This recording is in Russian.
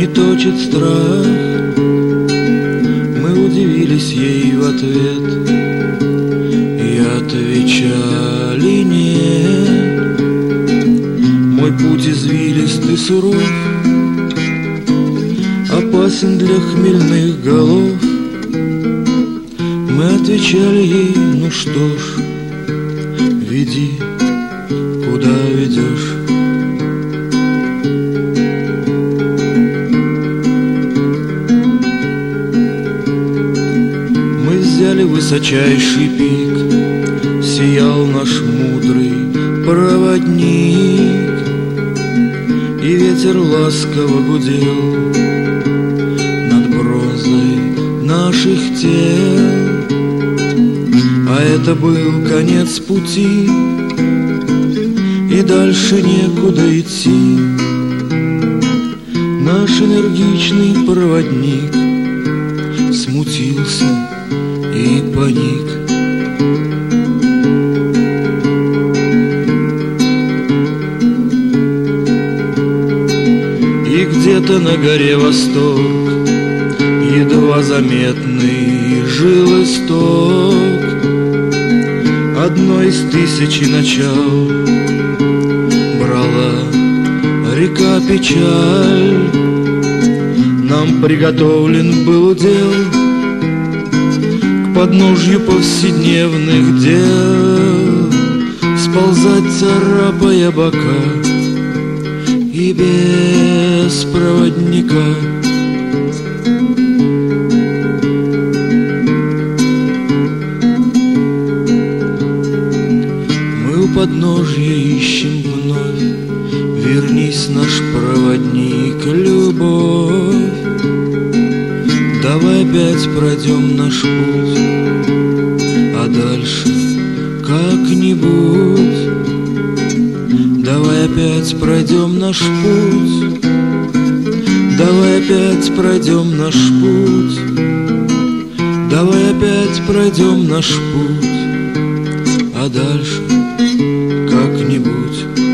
точит страх. Мы удивились ей в ответ и отвечали нет. Мой путь извилист и суров, опасен для хмельных голов. Мы отвечали ей: ну что ж, веди, куда ведешь. Мы взяли высочайший пик, сиял наш мудрый проводник, и ветер ласково гудел над бронзой наших тел. А это был конец пути, и дальше некуда идти. Наш энергичный проводник смутился и паник. И где-то на горе Восток едва заметный жил исток одной из тысячи начал. Брала река печаль, нам приготовлен был удел к подножью повседневных дел, сползать, царапая бока, и без проводника. Подножья ищем вновь, вернись, наш проводник, любовь. Давай опять пройдем наш путь, а дальше как-нибудь. Давай опять пройдем наш путь, давай опять пройдем наш путь, давай опять пройдем наш путь, а дальше как-нибудь.